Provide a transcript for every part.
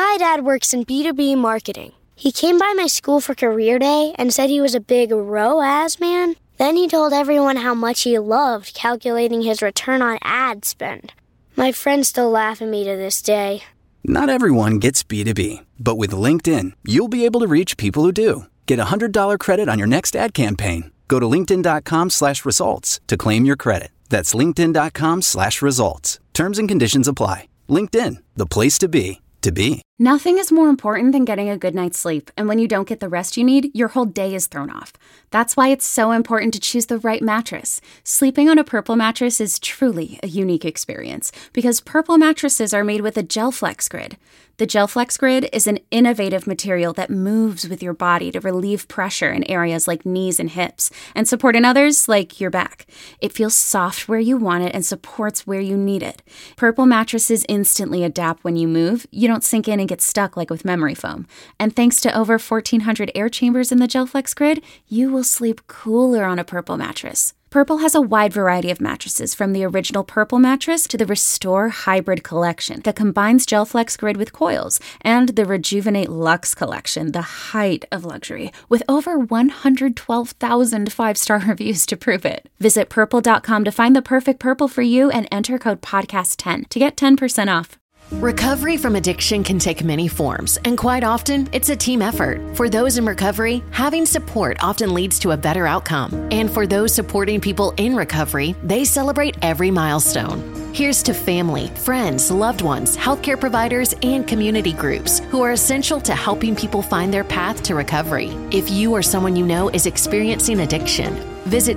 My dad works in B2B marketing. He came by my school for career day and said he was a big ROAS man. Then he told everyone how much he loved calculating his return on ad spend. My friends still laugh at me to this day. Not everyone gets B2B, but with LinkedIn, you'll be able to reach people who do. Get a $100 credit on your next ad campaign. Go to linkedin.com/results to claim your credit. That's linkedin.com/results. Terms and conditions apply. LinkedIn, the place to be, to be. Nothing is more important than getting a good night's sleep, and when you don't get the rest you need, your whole day is thrown off. That's why it's so important to choose the right mattress. Sleeping on a Purple mattress is truly a unique experience, because Purple mattresses are made with a GelFlex Grid. The GelFlex Grid is an innovative material that moves with your body to relieve pressure in areas like knees and hips, and support in others like your back. It feels soft where you want it and supports where you need it. Purple mattresses instantly adapt when you move. You don't sink in and get stuck like with memory foam. And thanks to over 1,400 air chambers in the GelFlex Grid, you will sleep cooler on a Purple mattress. Purple has a wide variety of mattresses, from the original Purple mattress to the Restore Hybrid collection that combines GelFlex Grid with coils, and the Rejuvenate Luxe collection, the height of luxury, with over 112,000 five-star reviews to prove it. Visit purple.com to find the perfect Purple for you and enter code podcast10 to get 10% off. Recovery from addiction can take many forms, and quite often, it's a team effort. For those in recovery, having support often leads to a better outcome. And for those supporting people in recovery, they celebrate every milestone. Here's to family, friends, loved ones, healthcare providers, and community groups who are essential to helping people find their path to recovery. If you or someone you know is experiencing addiction, visit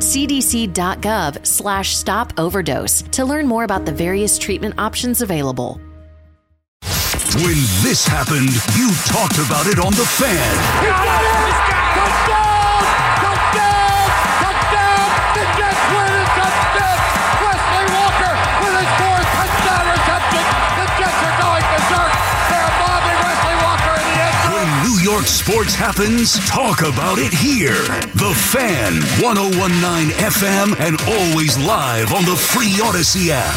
cdc.gov/stop-overdose to learn more about the various treatment options available. When this happened, you talked about it on The Fan. He got it! Touchdown! Touchdown! Touchdown! The Jets win and touchdown! Wesley Walker with his fourth touchdown reception. The Jets are going berserk. They're mobbing Wesley Walker in the end zone. When New York sports happens, talk about it here. The Fan, 101.9 FM, and always live on the free Odyssey app.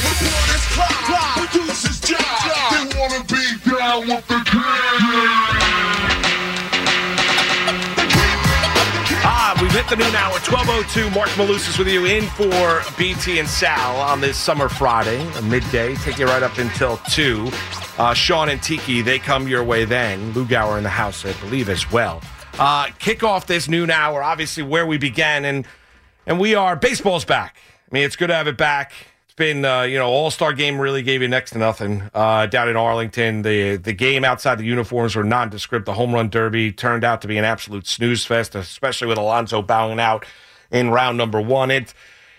We've hit the noon hour, 12:02. Mark Malusis with you in for BT and Sal on this summer Friday, midday. Take you right up until 2. Sean and Tiki, they come your way then. Lou Gower in the house, I believe, as well. Kick off this noon hour, obviously where we began, and we are, baseball's back. I mean, it's good to have it back. Been, All-Star game really gave you next to nothing down in Arlington. The game outside the uniforms were nondescript. The home run derby turned out to be an absolute snooze fest, especially with Alonso bowing out in round number 1. And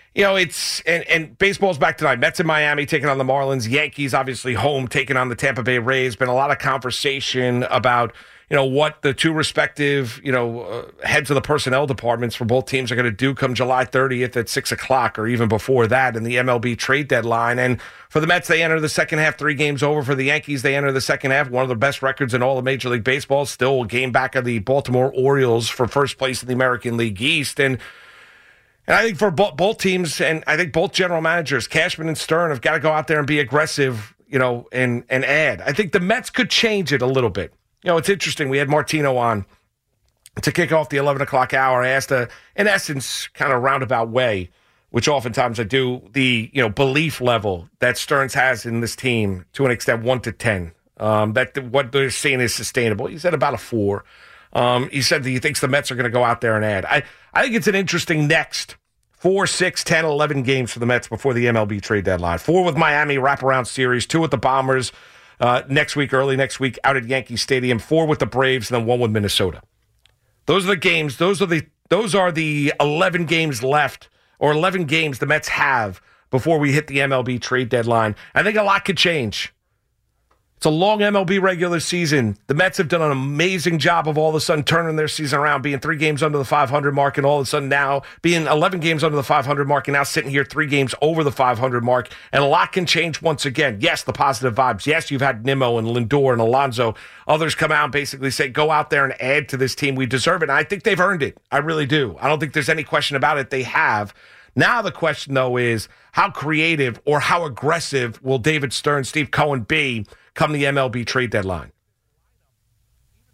baseball's back tonight. Mets in Miami taking on the Marlins. Yankees obviously home taking on the Tampa Bay Rays. Been a lot of conversation about what the two respective, heads of the personnel departments for both teams are going to do come July 30th at 6 o'clock or even before that in the MLB trade deadline. And for the Mets, they enter the second half 3 games over. For the Yankees, they enter the second half, one of the best records in all of Major League Baseball. Still a game back of the Baltimore Orioles for first place in the American League East. And I think for both teams, and I think both general managers, Cashman and Stern, have got to go out there and be aggressive, and add. I think the Mets could change it a little bit. It's interesting. We had Martino on to kick off the 11 o'clock hour. I asked, in essence, kind of roundabout way, which oftentimes I do, the belief level that Stearns has in this team to an extent, 1 to 10. That what they're seeing is sustainable. He said about a 4. He said that he thinks the Mets are going to go out there and add. I think it's an interesting next 4, 6, 10, 11 games for the Mets before the MLB trade deadline. 4 with Miami wraparound series, 2 with the Bombers. Early next week, out at Yankee Stadium, 4 with the Braves, and then 1 with Minnesota. Those are the games. Those are the 11 games left, or 11 games the Mets have before we hit the MLB trade deadline. I think a lot could change. It's a long MLB regular season. The Mets have done an amazing job of all of a sudden turning their season around, being 3 games under the 500 mark, and all of a sudden now being 11 games under the 500 mark, and now sitting here 3 games over the 500 mark. And a lot can change once again. Yes, the positive vibes. Yes, you've had Nimmo and Lindor and Alonso. Others come out and basically say, go out there and add to this team. We deserve it. And I think they've earned it. I really do. I don't think there's any question about it. They have. Now the question, though, is how creative or how aggressive will David Stern, Steve Cohen be come the MLB trade deadline?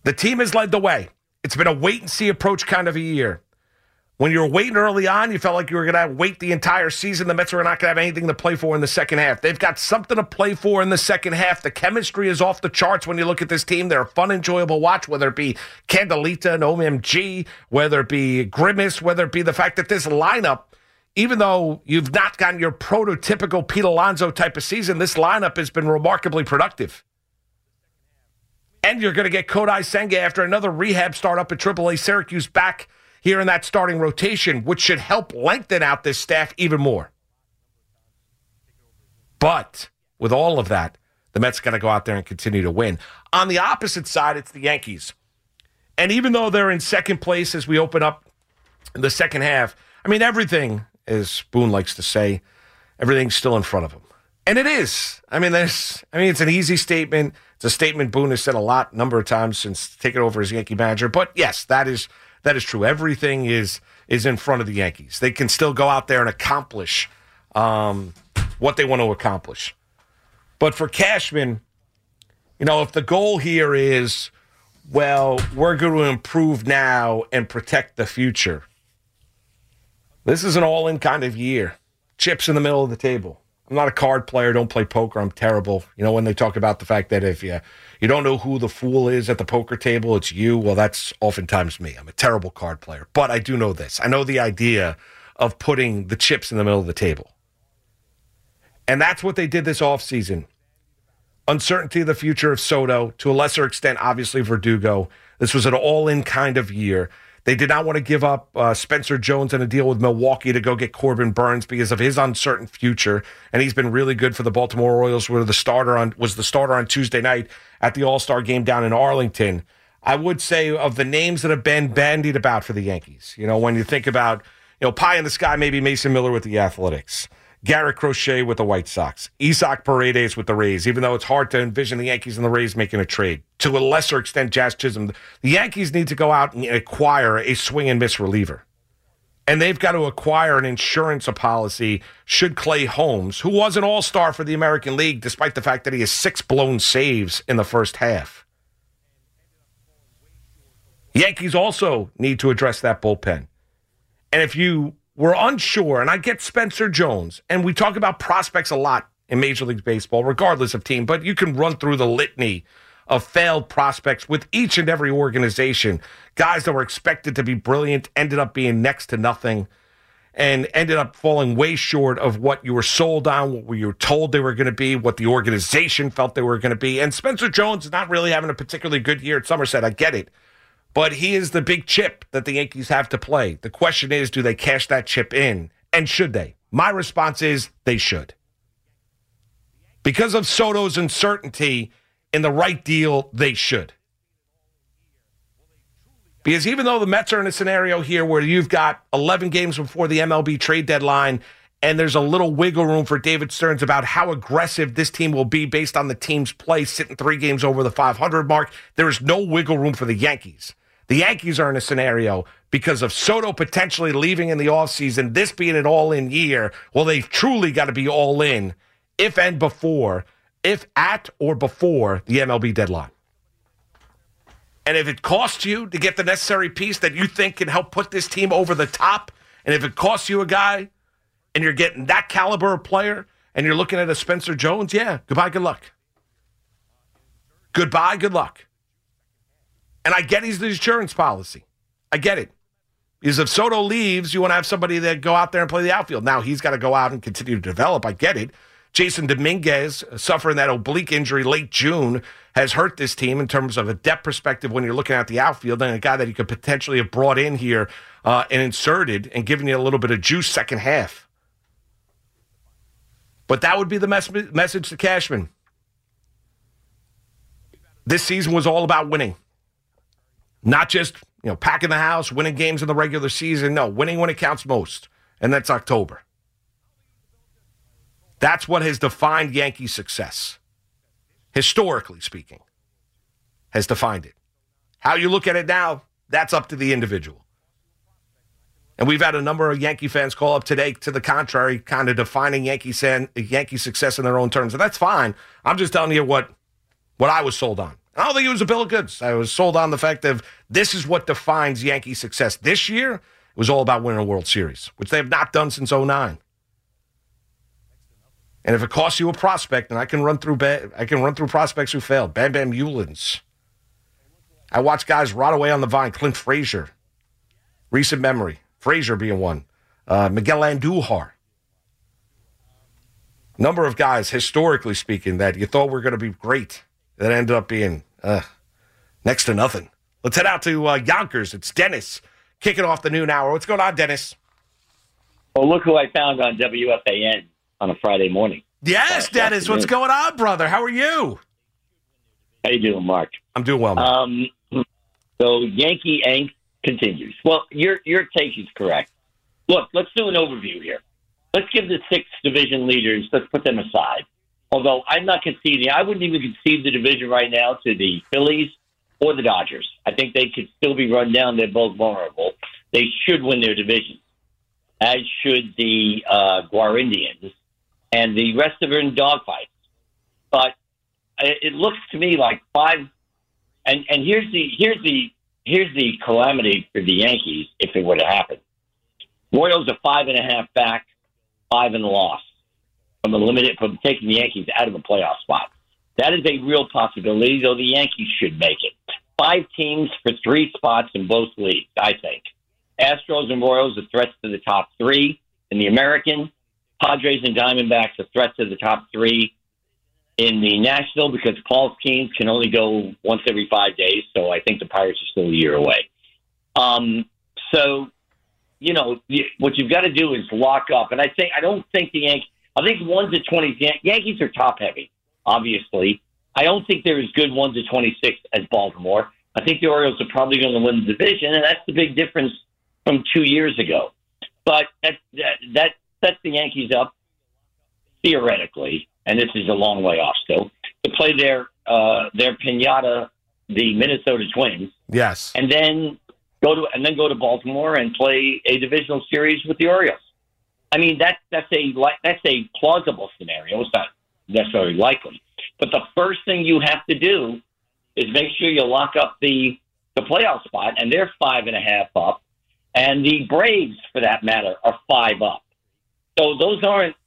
The team has led the way. It's been a wait-and-see approach kind of a year. When you were waiting early on, you felt like you were going to wait the entire season. The Mets were not going to have anything to play for in the second half. They've got something to play for in the second half. The chemistry is off the charts when you look at this team. They're a fun, enjoyable watch, whether it be Candelita and OMG, whether it be Grimace, whether it be the fact that this lineup, even though you've not gotten your prototypical Pete Alonso type of season, this lineup has been remarkably productive. And you're going to get Kodai Senga after another rehab startup at AAA Syracuse back here in that starting rotation, which should help lengthen out this staff even more. But with all of that, the Mets got to go out there and continue to win. On the opposite side, it's the Yankees. And even though they're in second place as we open up the second half, I mean, everything, as Boone likes to say, everything's still in front of them. And it is. It's an easy statement. It's a statement Boone has said a number of times since taking over as Yankee manager. But yes, that is true. Everything is in front of the Yankees. They can still go out there and accomplish what they want to accomplish. But for Cashman, if the goal here is, well, we're going to improve now and protect the future, this is an all-in kind of year. Chips in the middle of the table. I'm not a card player. Don't play poker. I'm terrible. When they talk about the fact that if you don't know who the fool is at the poker table, it's you. Well, that's oftentimes me. I'm a terrible card player. But I do know this. I know the idea of putting the chips in the middle of the table. And that's what they did this offseason. Uncertainty of the future of Soto. To a lesser extent, obviously, Verdugo. This was an all-in kind of year. They did not want to give up Spencer Jones in a deal with Milwaukee to go get Corbin Burns because of his uncertain future, and he's been really good for the Baltimore Orioles. Was the starter on Tuesday night at the All-Star game down in Arlington. I would say of the names that have been bandied about for the Yankees, when you think about pie in the sky, maybe Mason Miller with the Athletics, Garrett Crochet with the White Sox, Isaac Paredes with the Rays, even though it's hard to envision the Yankees and the Rays making a trade. To a lesser extent, Jazz Chisholm. The Yankees need to go out and acquire a swing and miss reliever. And they've got to acquire an insurance policy should Clay Holmes, who was an all-star for the American League, despite the fact that he has 6 blown saves in the first half. Yankees also need to address that bullpen. And if you were unsure, and I get Spencer Jones, and we talk about prospects a lot in Major League Baseball, regardless of team, but you can run through the litany of failed prospects with each and every organization. Guys that were expected to be brilliant ended up being next to nothing and ended up falling way short of what you were sold on, what you were told they were going to be, what the organization felt they were going to be. And Spencer Jones is not really having a particularly good year at Somerset. I get it. But he is the big chip that the Yankees have to play. The question is, do they cash that chip in? And should they? My response is they should. Because of Soto's uncertainty, in the right deal, they should. Because even though the Mets are in a scenario here where you've got 11 games before the MLB trade deadline, and there's a little wiggle room for David Stearns about how aggressive this team will be based on the team's play, sitting 3 games over the 500 mark, there is no wiggle room for the Yankees. The Yankees are in a scenario because of Soto potentially leaving in the offseason, this being an all-in year. Well, they've truly got to be all in if at or before the MLB deadline. And if it costs you to get the necessary piece that you think can help put this team over the top, and if it costs you a guy and you're getting that caliber of player and you're looking at a Spencer Jones, yeah, goodbye, good luck. Goodbye, good luck. And I get he's the insurance policy. I get it. Because if Soto leaves, you want to have somebody that go out there and play the outfield. Now he's got to go out and continue to develop. I get it. Jason Dominguez, suffering that oblique injury late June, has hurt this team in terms of a depth perspective when you're looking at the outfield, and a guy that you could potentially have brought in here and inserted and given you a little bit of juice second half. But that would be the message to Cashman. This season was all about winning. Not just, packing the house, winning games in the regular season. No, winning when it counts most, and that's October. That's what has defined Yankee success, historically speaking, has defined it. How you look at it now, that's up to the individual. And we've had a number of Yankee fans call up today to the contrary, kind of defining Yankee success in their own terms. And that's fine. I'm just telling you what I was sold on I don't think it was a bill of goods. I was sold on the fact that this is what defines Yankee success. This year, it was all about winning a World Series, which they have not done since 2009. And if it costs you a prospect, and I can run through prospects who failed. Bam Bam Eulens. I watched guys rot away on the vine. Clint Frazier. Recent memory. Frazier being one. Miguel Andujar. Number of guys, historically speaking, that you thought were going to be great, that ended up being next to nothing. Let's head out to Yonkers. It's Dennis kicking off the noon hour. What's going on, Dennis? Well, look who I found on WFAN on a Friday morning. Yes, Dennis. What's going on, brother? How are you? How you doing, Mark? I'm doing well, man. So Yankee angst continues. Well, your take is correct. Look, let's do an overview here. Let's give the 6 division leaders, let's put them aside. Although I'm not conceding, I wouldn't even concede the division right now to the Phillies or the Dodgers. I think they could still be run down. They're both vulnerable. They should win their division, as should the Guar Indians, and the rest of them in dogfights. But it looks to me like 5. And here's the calamity for the Yankees if it were to happen. Royals are 5.5 back, 5 in the loss from taking the Yankees out of a playoff spot. That is a real possibility, though the Yankees should make it. 5 teams for 3 spots in both leagues, I think. Astros and Royals are threats to the top 3 in the American. Padres and Diamondbacks are threats to the top 3 in the National, because Paul Skeens can only go once every 5 days, so I think the Pirates are still a year away. So, you know, what you've got to do is lock up. And I don't think the Yankees, I think 1 to 20, Yankees are top heavy, obviously. I don't think they're as good 1 to 26 as Baltimore. I think the Orioles are probably going to win the division, and that's the big difference from 2 years ago. But that sets the Yankees up, theoretically, and this is a long way off still, to play their piñata, the Minnesota Twins. Yes. And then go to Baltimore and play a divisional series with the Orioles. I mean, that's a plausible scenario. It's not necessarily likely. But the first thing you have to do is make sure you lock up the playoff spot, and they're 5.5 up, and the Braves, for that matter, are 5 up. So those aren't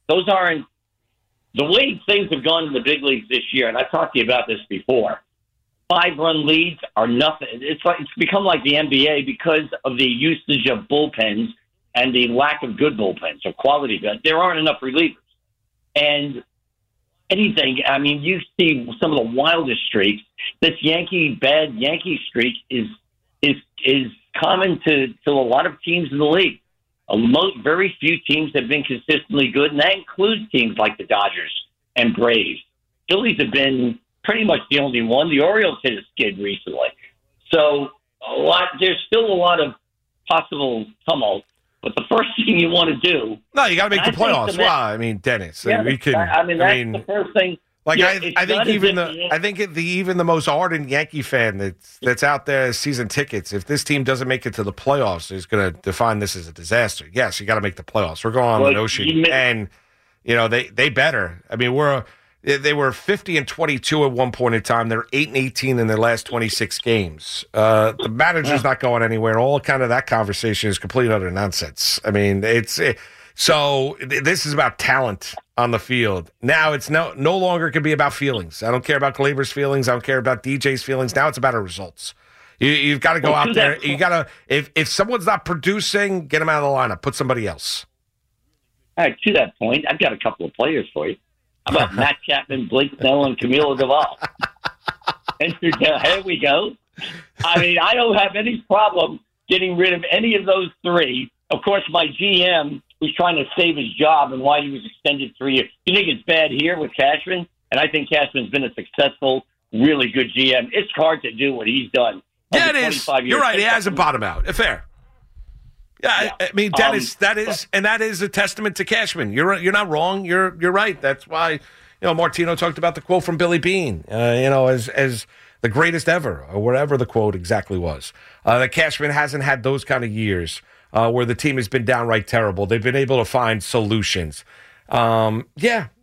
the way things have gone in the big leagues this year. And I've talked to you about this before. 5-run leads are nothing. It's become like the NBA because of the usage of bullpens and the lack of good bullpens or quality guys. There aren't enough relievers. And anything, I mean, you see some of the wildest streaks. This bad Yankee streak is common to a lot of teams in the league. Very few teams have been consistently good, and that includes teams like the Dodgers and Braves. Phillies have been pretty much the only one. The Orioles hit a skid recently. So there's still a lot of possible tumult. But the first thing you want to do... No, you got to make the playoffs. Well, I mean, Dennis, yeah, we can... that's the first thing. Like, I think even the most ardent Yankee fan that's out there as season tickets, if this team doesn't make it to the playoffs, is going to define this as a disaster. Yes, you got to make the playoffs. We're going on the ocean, and they better. I mean, they were 50-22 at one point in time. They're 8-18 in their last 26 games. The manager's not going anywhere. All kind of that conversation is complete utter nonsense. I mean, so this is about talent on the field. Now it's no longer can be about feelings. I don't care about Glaber's feelings. I don't care about DJ's feelings. Now it's about our results. You've got to go out there. You got to if someone's not producing, get them out of the lineup. Put somebody else. All right, to that point, I've got a couple of players for you. How about Matt Chapman, Blake Snell, and Camilo Doval? Here we go. I mean, I don't have any problem getting rid of any of those 3. Of course, my GM was trying to save his job and why he was extended 3 years. You think it's bad here with Cashman? And I think Cashman's been a successful, really good GM. It's hard to do what he's done. Yeah, it is. You're right. He hasn't bottomed out. Fair. Yeah, I mean, Dennis, that is a testament to Cashman. You're not wrong. You're right. That's why Martino talked about the quote from Billy Beane. As the greatest ever, or whatever the quote exactly was. That Cashman hasn't had those kind of years where the team has been downright terrible. They've been able to find solutions. Yeah,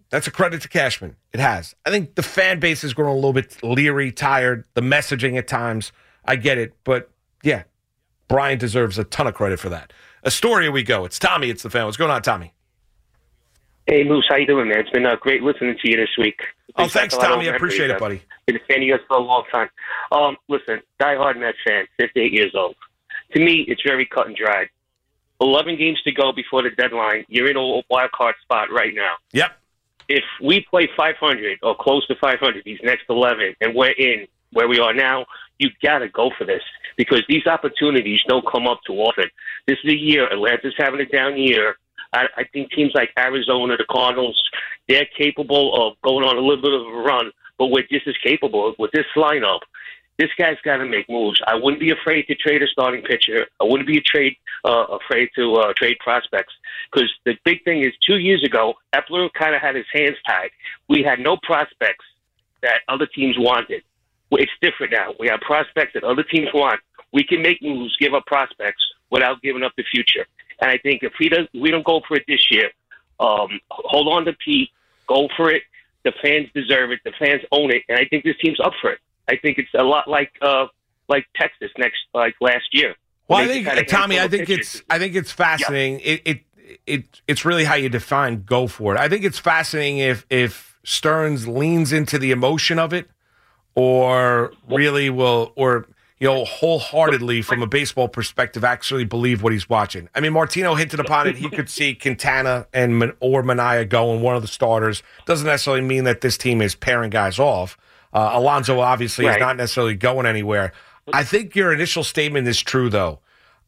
That's a credit to Cashman. It has. I think the fan base has grown a little bit leery, tired, the messaging at times. I get it. But, yeah, Brian deserves a ton of credit for that. Astoria we go. It's Tommy. It's the Fan. What's going on, Tommy? Hey, Moose. How you doing, man? It's been great listening to you this week. Oh, thanks, Tommy. I appreciate it, buddy. Been a fan of yours for a long time. Listen, diehard Mets fan, 58 years old. To me, it's very cut and dried. 11 games to go before the deadline. You're in a wild card spot right now. Yep. If we play 500 or close to 500 these next 11, and we're in where we are now, you got to go for this because these opportunities don't come up too often. This is a year. Atlanta's having a down year. I think teams like Arizona, the Cardinals, they're capable of going on a little bit of a run, but we're just as capable with this lineup. This guy's got to make moves. I wouldn't be afraid to trade a starting pitcher. I wouldn't be afraid to trade prospects because the big thing is 2 years ago, Epler kind of had his hands tied. We had no prospects that other teams wanted. Well, it's different now. We have prospects that other teams want. We can make moves, give up prospects without giving up the future. And I think if we don't go for it this year, hold on to Pete, go for it. The fans deserve it. The fans own it. And I think this team's up for it. I think it's a lot like Texas last year. Well, I think, Tommy, I think it's fascinating. Yeah. It's really how you define go for it. I think it's fascinating if Stearns leans into the emotion of it, or really will, or wholeheartedly from a baseball perspective, actually believe what he's watching. I mean, Martino hinted upon it. He could see Quintana or Manaea going, one of the starters. Doesn't necessarily mean that this team is pairing guys off. Alonso obviously is not necessarily going anywhere. I think your initial statement is true, though.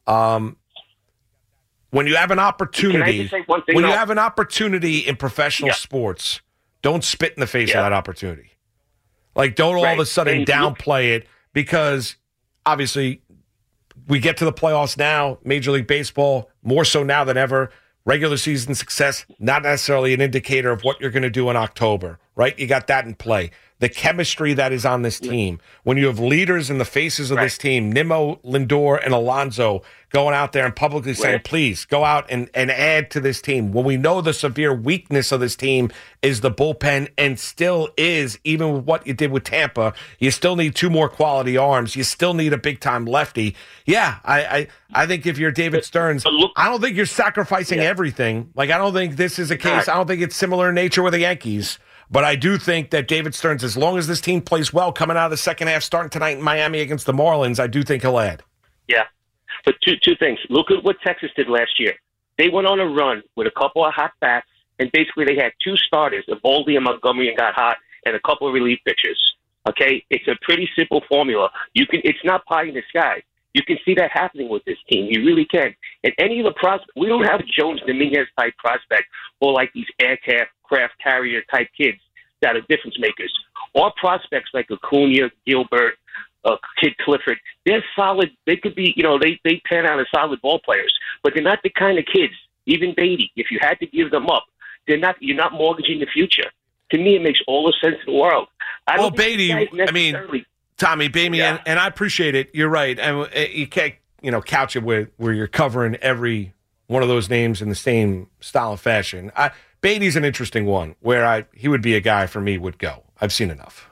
When you have an opportunity, you have an opportunity in professional sports, don't spit in the face of that opportunity. Like, don't all of a sudden downplay it, because obviously we get to the playoffs now, Major League Baseball, more so now than ever. Regular season success, not necessarily an indicator of what you're going to do in October, right? You got that in play. The chemistry that is on this team. When you have leaders in the faces of this team, Nimmo, Lindor, and Alonso going out there and publicly saying, please, go out and add to this team. When we know the severe weakness of this team is the bullpen, and still is, even with what you did with Tampa, you still need two more quality arms. You still need a big-time lefty. Yeah, I think if you're David Stearns, I don't think you're sacrificing everything. Like, I don't think this is a case. I don't think it's similar in nature with the Yankees. But I do think that David Stearns, as long as this team plays well coming out of the second half, starting tonight in Miami against the Marlins, I do think he'll add. Yeah. But two things. Look at what Texas did last year. They went on a run with a couple of hot bats, and basically they had two starters, Eovaldi and Montgomery, and got hot, and a couple of relief pitchers. Okay? It's a pretty simple formula. It's not pie in the sky. You can see that happening with this team. You really can. And any of the prospects, we don't have Jones Dominguez-type prospect or like these aircraft carrier-type kids that are difference makers. Or prospects like Acuna, Gilbert, Kid Clifford. They're solid. They could be, they pan out as solid ball players, but they're not the kind of kids, even Beatty, if you had to give them up, you're not mortgaging the future. To me, it makes all the sense in the world. Beatty, Tommy, Beatty, and I appreciate it. You're right. And you can't, couch it where you're covering every one of those names in the same style of fashion. Beatty's an interesting one where he would be a guy for me would go. I've seen enough.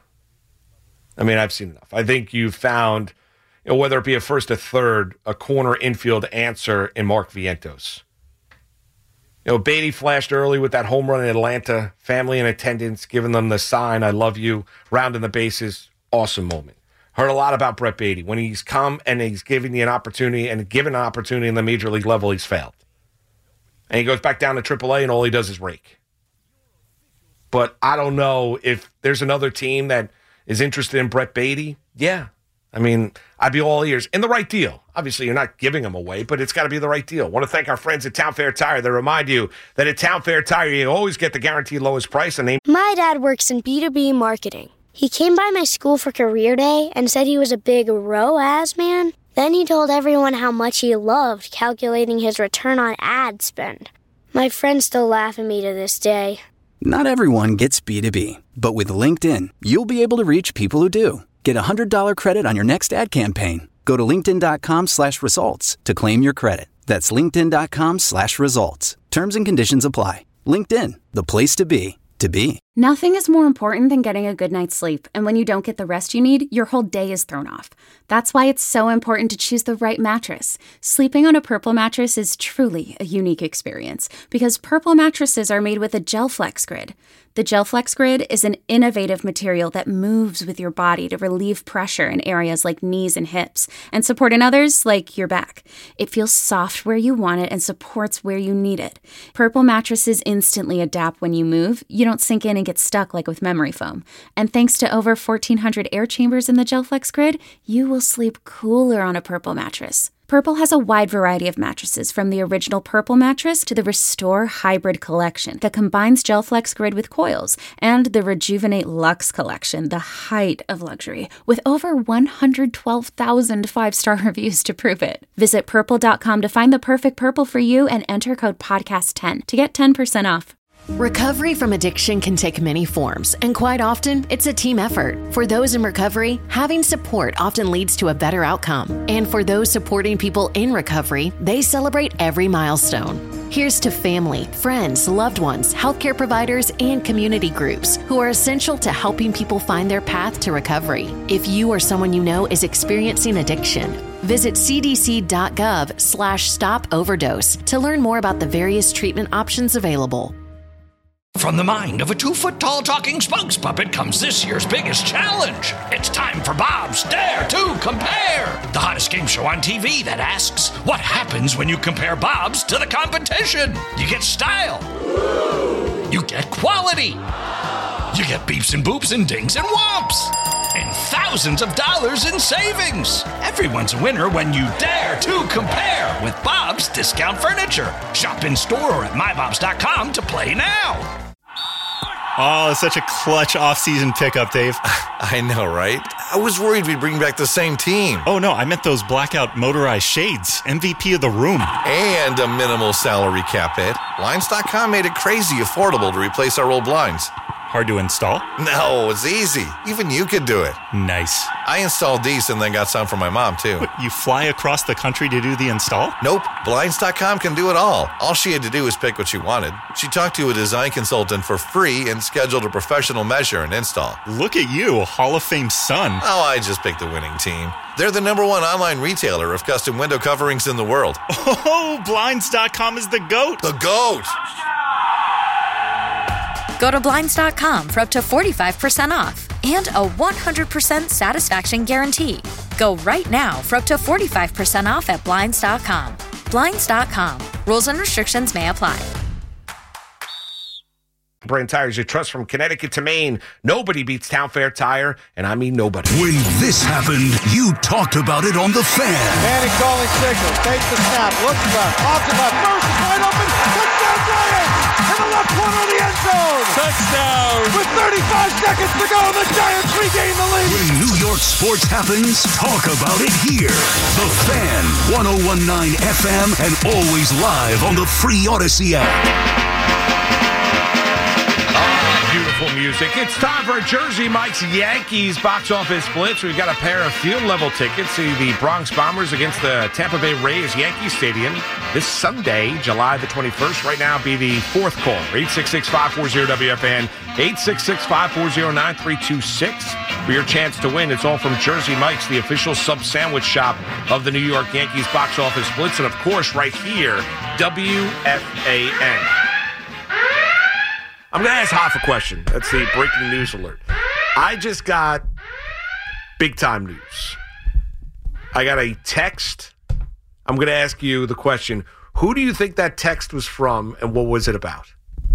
I think you've found, whether it be a first, a third, a corner infield answer in Mark Vientos. Beatty flashed early with that home run in Atlanta, family in attendance, giving them the sign, I love you, rounding the bases. Awesome moment. Heard a lot about Brett Beatty. When he's come and he's given you an opportunity and given an opportunity in the major league level, he's failed. And he goes back down to AAA and all he does is rake. But I don't know if there's another team that is interested in Brett Beatty. Yeah. I'd be all ears. In the right deal. Obviously, you're not giving him away, but it's got to be the right deal. I want to thank our friends at Town Fair Tire. They remind you that at Town Fair Tire, you always get the guaranteed lowest price. My dad works in B2B marketing. He came by my school for career day and said he was a big ROAS man. Then he told everyone how much he loved calculating his return on ad spend. My friends still laugh at me to this day. Not everyone gets B2B, but with LinkedIn, you'll be able to reach people who do. Get a $100 credit on your next ad campaign. Go to linkedin.com/results to claim your credit. That's linkedin.com/results. Terms and conditions apply. LinkedIn, the place to be, to be. Nothing is more important than getting a good night's sleep, and when you don't get the rest you need, your whole day is thrown off. That's why it's so important to choose the right mattress. Sleeping on a Purple mattress is truly a unique experience because Purple mattresses are made with a GelFlex Grid. The GelFlex Grid is an innovative material that moves with your body to relieve pressure in areas like knees and hips and support in others like your back. It feels soft where you want it and supports where you need it. Purple mattresses instantly adapt when you move. You don't sink in and get stuck like with memory foam. And thanks to over 1,400 air chambers in the GelFlex Grid, you will sleep cooler on a Purple mattress. Purple has a wide variety of mattresses, from the original Purple mattress to the Restore Hybrid collection that combines GelFlex Grid with coils, and the Rejuvenate Luxe collection, the height of luxury, with over 112,000 five-star reviews to prove it. Visit purple.com to find the perfect Purple for you and enter code podcast10 to get 10% off. Recovery from addiction can take many forms, and quite often, it's a team effort. For those in recovery, having support often leads to a better outcome. And for those supporting people in recovery, they celebrate every milestone. Here's to family, friends, loved ones, healthcare providers, and community groups who are essential to helping people find their path to recovery. If you or someone you know is experiencing addiction, visit cdc.gov/stop overdose to learn more about the various treatment options available. From the mind of a 2-foot-tall talking spokes puppet comes this year's biggest challenge. It's time for Bob's Dare to Compare, the hottest game show on TV that asks, what happens when you compare Bob's to the competition? You get style. You get quality. You get beeps and boops and dings and whomps. And thousands of dollars in savings. Everyone's a winner when you dare to compare with Bob's Discount Furniture. Shop in store or at mybobs.com to play now. Oh, such a clutch off-season pickup, Dave. I know, right? I was worried we'd bring back the same team. Oh, no, I meant those blackout motorized shades. MVP of the room. And a minimal salary cap hit. Blinds.com made it crazy affordable to replace our old blinds. Hard to install? No, it's easy. Even you could do it. Nice. I installed these and then got some for my mom, too. What, you fly across the country to do the install? Nope. Blinds.com can do it all. All she had to do was pick what she wanted. She talked to a design consultant for free and scheduled a professional measure and install. Look at you, Hall of Fame son. Oh, I just picked the winning team. They're the #1 online retailer of custom window coverings in the world. Oh, Blinds.com is the GOAT. The GOAT! Go to Blinds.com for up to 45% off and a 100% satisfaction guarantee. Go right now for up to 45% off at Blinds.com. Blinds.com. Rules and restrictions may apply. Brand Tires, you trust from Connecticut to Maine. Nobody beats Town Fair Tire, and I mean nobody. When this happened, you talked about it on The Fan. Manning calling signal. Takes the snap. Looks left. Off the left. First is wide open. Touchdown Giants! In the left corner of the end zone. Touchdown! With 35 seconds to go, the Giants regain the lead. When New York sports happens, talk about it here. The Fan, 101.9 FM, and always live on the free Odyssey app. Beautiful music. It's time for Jersey Mike's Yankees box office blitz. We've got a pair of field level tickets to the Bronx Bombers against the Tampa Bay Rays Yankee Stadium this Sunday, July the 21st. Right now, be the fourth call. 866-540-WFN, 866-540-9326 for your chance to win. It's all from Jersey Mike's, the official sub sandwich shop of the New York Yankees box office blitz. And of course, right here, WFAN. I'm going to ask Hoff a question. That's the breaking news alert. I just got big time news. I got a text. I'm going to ask you the question. Who do you think that text was from, and what was it about?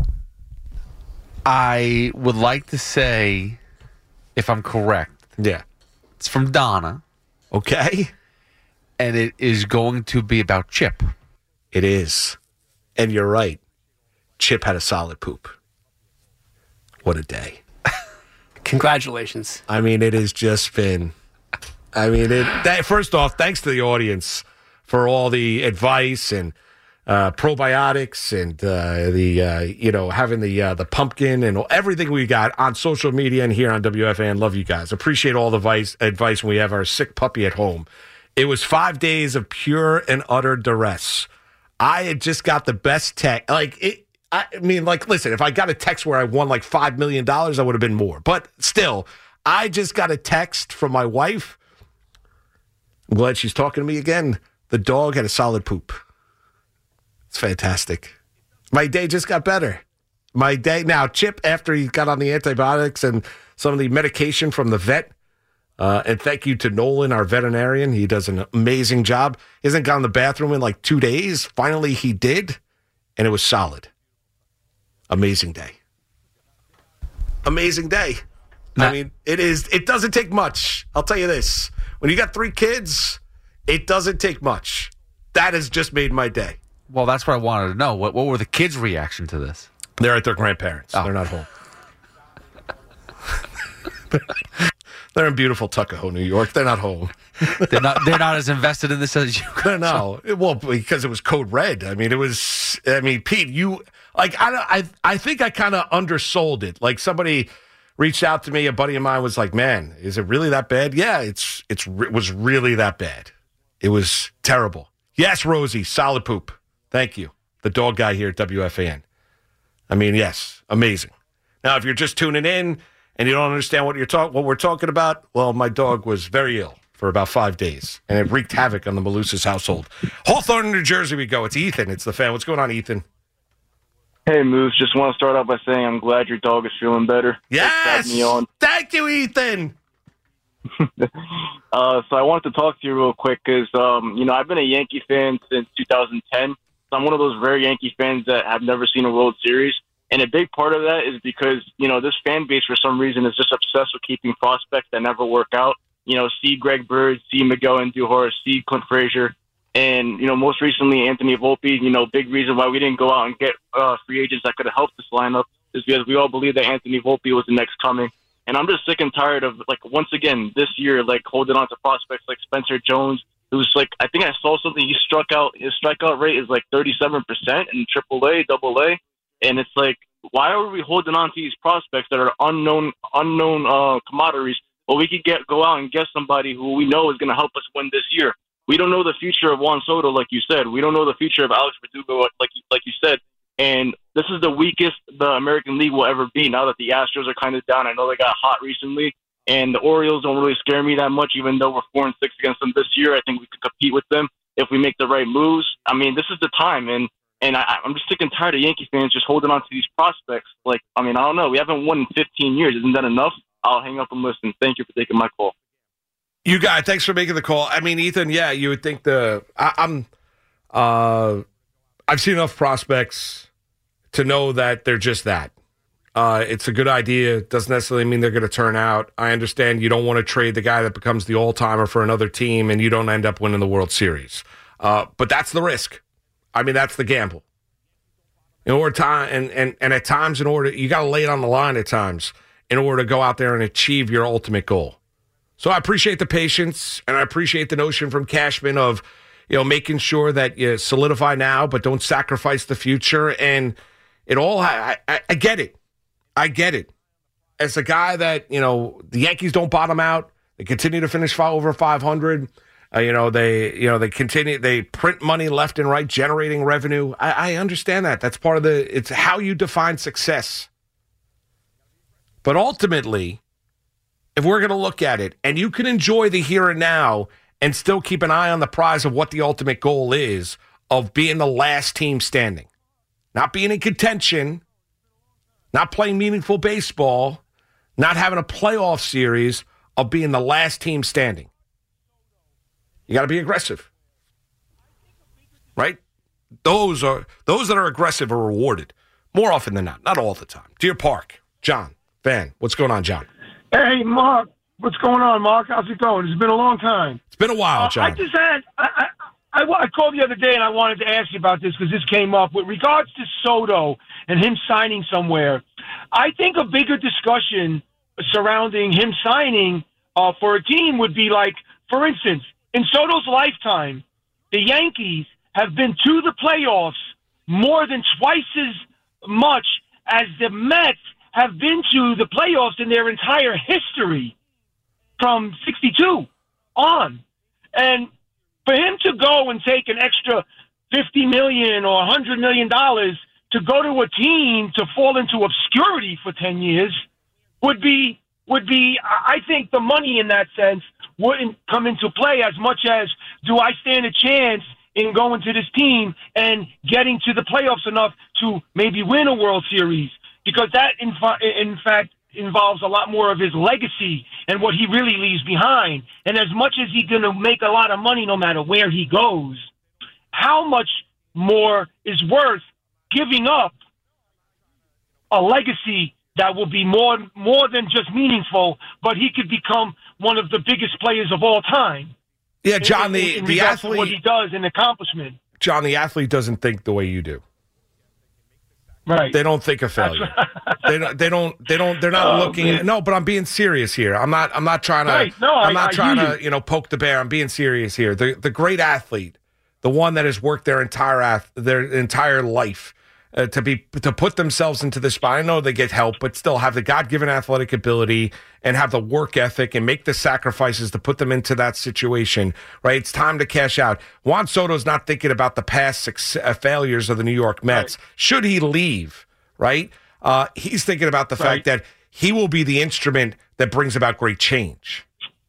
I would like to say, if I'm correct, it's from Donna. Okay. And it is going to be about Chip. It is. And you're right. Chip had a solid poop. What a day. Congratulations. I mean, it has just been... first off, thanks to the audience for all the advice and probiotics and having the pumpkin and everything we got on social media and here on WFAN. Love you guys. Appreciate all the advice when we have our sick puppy at home. It was 5 days of pure and utter duress. I had just got the best tech. I mean, like, listen, if I got a text where I won like $5 million, I would have been more. But still, I just got a text from my wife. I'm glad she's talking to me again. The dog had a solid poop. It's fantastic. My day just got better. My day now, Chip, after he got on the antibiotics and some of the medication from the vet, and thank you to Nolan, our veterinarian. He does an amazing job. He hasn't gone to the bathroom in like 2 days. Finally, he did, and it was solid. Amazing day. Amazing day. I mean, it is. It doesn't take much. I'll tell you this. When you got 3 kids, it doesn't take much. That has just made my day. Well, that's what I wanted to know. What were the kids' reaction to this? They're at their grandparents. Oh. They're not home. They're in beautiful Tuckahoe, New York. They're not home. They're not as invested in this as you guys. No. Well, because it was code red. I mean, it was. I mean, Pete, you like. I think I kind of undersold it. Like somebody reached out to me. A buddy of mine was like, "Man, is it really that bad?" Yeah, it was really that bad. It was terrible. Yes, Rosie, solid poop. Thank you, the dog guy here at WFAN. I mean, yes, amazing. Now, if you're just tuning in and you don't understand what we're talking about, well, my dog was very ill for about 5 days, and it wreaked havoc on the Malusis household. Hawthorne, New Jersey, we go. It's Ethan. It's the fan. What's going on, Ethan? Hey, Moose. Just want to start out by saying I'm glad your dog is feeling better. Yes. Me on. Thank you, Ethan. So I wanted to talk to you real quick because, I've been a Yankee fan since 2010. So I'm one of those rare Yankee fans that have never seen a World Series. And a big part of that is because, this fan base for some reason is just obsessed with keeping prospects that never work out. See Greg Bird, see Miguel Andujar, see Clint Frazier. And, most recently, Anthony Volpe, big reason why we didn't go out and get free agents that could have helped this lineup is because we all believe that Anthony Volpe was the next coming. And I'm just sick and tired of, once again, this year, holding on to prospects like Spencer Jones, who's I think I saw something, his strikeout rate is 37% in AAA, AA. And it's why are we holding on to these prospects that are unknown commodities? Well, we could go out and get somebody who we know is going to help us win this year. We don't know the future of Juan Soto, like you said. We don't know the future of Alex Verdugo, like you said. And this is the weakest the American League will ever be now that the Astros are kind of down. I know they got hot recently. And the Orioles don't really scare me that much, even though we're 4-6 against them this year. I think we could compete with them if we make the right moves. I mean, this is the time. And I'm just sick and tired of Yankee fans just holding on to these prospects. I don't know. We haven't won in 15 years. Isn't that enough? I'll hang up and listen. Thank you for taking my call. You guys, thanks for making the call. I mean, Ethan, yeah, you would think I've seen enough prospects to know that they're just that. It's a good idea. It doesn't necessarily mean they're going to turn out. I understand you don't want to trade the guy that becomes the all-timer for another team and you don't end up winning the World Series. But that's the risk. I mean, that's the gamble. In order to, and at times, you got to lay it on the line at times in order to go out there and achieve your ultimate goal. So I appreciate the patience, and I appreciate the notion from Cashman of, making sure that you solidify now, but don't sacrifice the future. And it all, I get it. I get it. As a guy that, the Yankees don't bottom out, they continue to finish over 500. They continue, they print money left and right, generating revenue. I understand that. That's part of it's how you define success. But ultimately, if we're going to look at it, and you can enjoy the here and now and still keep an eye on the prize of what the ultimate goal is of being the last team standing, not being in contention, not playing meaningful baseball, not having a playoff series, of being the last team standing. You got to be aggressive, right? Those that are aggressive are rewarded more often than not all the time. Deer Park, John, Van, what's going on, John? Hey, Mark. What's going on, Mark? How's it going? It's been a long time. It's been a while, John. I called the other day and I wanted to ask you about this because this came up. With regards to Soto and him signing somewhere, I think a bigger discussion surrounding him signing for a team would be for instance, in Soto's lifetime, the Yankees have been to the playoffs more than twice as much as the Mets have been to the playoffs in their entire history from 62 on. And for him to go and take an extra $50 million or $100 million to go to a team to fall into obscurity for 10 years would be, I think the money in that sense wouldn't come into play as much as, do I stand a chance in going to this team and getting to the playoffs enough to maybe win a World Series? Because that, in fact, involves a lot more of his legacy and what he really leaves behind. And as much as he's going to make a lot of money no matter where he goes, how much more is worth giving up a legacy that will be more than just meaningful, but he could become one of the biggest players of all time. Yeah, John, in the athlete, what he does in accomplishment. John, the athlete doesn't think the way you do. Right. They don't think of failure. They're not looking at, no, but I'm being serious here. I'm not trying to, right. No, I'm not I trying hear to, poke the bear. I'm being serious here. The great athlete, the one that has worked their entire life to put themselves into this spot. I know they get help, but still have the God-given athletic ability and have the work ethic and make the sacrifices to put them into that situation, right? It's time to cash out. Juan Soto's not thinking about the past failures of the New York Mets. Right. Should he leave, right? He's thinking about the fact that he will be the instrument that brings about great change.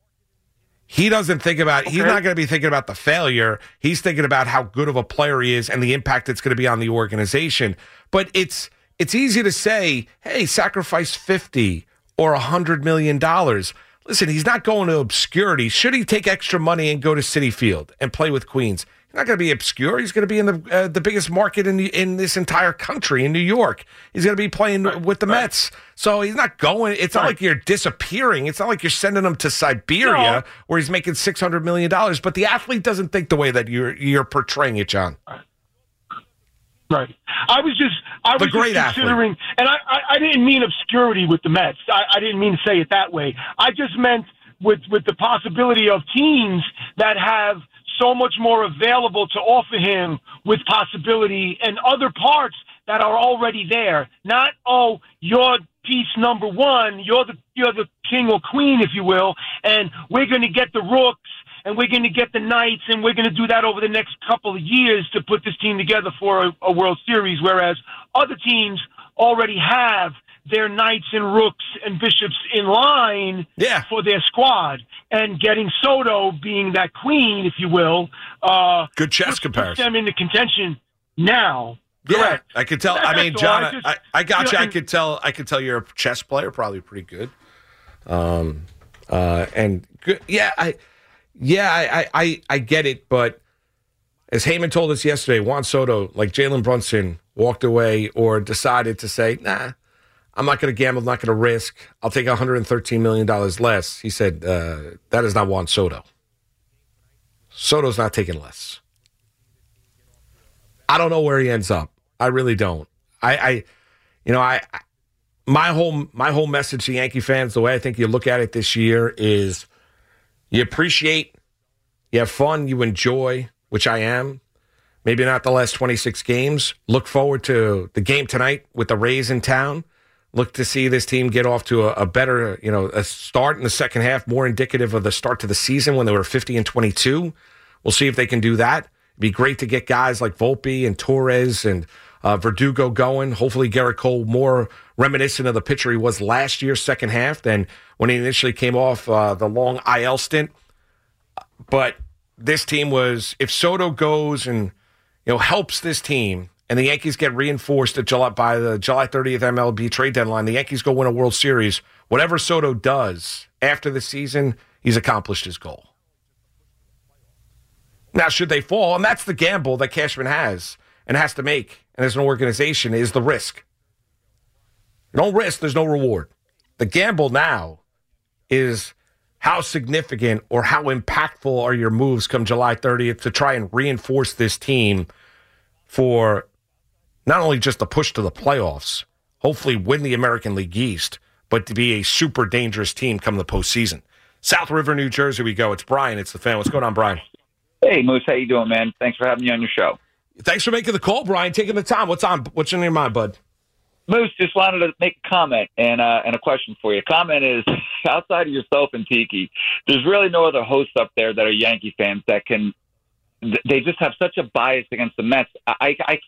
He doesn't think about, he's not going to be thinking about the failure. He's thinking about how good of a player he is and the impact it's going to be on the organization. But it's easy to say, hey, sacrifice $50 or $100 million. Listen, he's not going to obscurity. Should he take extra money and go to Citi Field and play with Queens? He's not going to be obscure. He's going to be in the biggest market in this entire country, in New York. He's going to be playing with the Mets. So he's not going. It's not like you're disappearing. It's not like you're sending him to Siberia where he's making $600 million. But the athlete doesn't think the way that you're portraying it, John. Right. I was just considering, athlete. And I didn't mean obscurity with the Mets. I didn't mean to say it that way. I just meant with the possibility of teams that have so much more available to offer him with possibility and other parts that are already there. Not, you're piece number one, you're the king or queen, if you will, and we're going to get the rooks and we're going to get the Knights and we're going to do that over the next couple of years to put this team together for a World Series, whereas other teams already have their Knights and Rooks and Bishops in line for their squad. And getting Soto being that queen, if you will, good chess comparison. Puts them into contention now. Yeah, correct. I could tell. I mean, John, I got you. I could tell you're a chess player, probably pretty good. And good. I get it. But as Heyman told us yesterday, Juan Soto, like Jalen Brunson, walked away or decided to say, nah, I'm not going to gamble, I'm not going to risk. I'll take $113 million less. He said, that is not Juan Soto. Soto's not taking less. I don't know where he ends up. I really don't. My whole message to Yankee fans, the way I think you look at it this year is you appreciate, you have fun, you enjoy, which I am. Maybe not the last 26 games. Look forward to the game tonight with the Rays in town. Look to see this team get off to a better, a start in the second half, more indicative of the start to the season when they were 50-22. We'll see if they can do that. It'd be great to get guys like Volpe and Torres and Verdugo going. Hopefully Garrett Cole more reminiscent of the pitcher he was last year, second half, than when he initially came off the long IL stint. But this team was, if Soto goes and helps this team, and the Yankees get reinforced by the July 30th MLB trade deadline, the Yankees go win a World Series. Whatever Soto does after the season, he's accomplished his goal. Now, should they fall, and that's the gamble that Cashman has and has to make, and as an organization, is the risk. No risk, there's no reward. The gamble now is how significant or how impactful are your moves come July 30th to try and reinforce this team for not only just a push to the playoffs, hopefully win the American League East, but to be a super dangerous team come the postseason. South River, New Jersey, we go. It's Brian. It's the Fan. What's going on, Brian? Hey, Moose. How you doing, man? Thanks for having me on your show. Thanks for making the call, Brian. Taking the time. What's on? What's in your mind, bud? Moose, just wanted to make a comment and a question for you. Comment is, outside of yourself and Tiki, there's really no other hosts up there that are Yankee fans that can – they just have such a bias against the Mets. I can't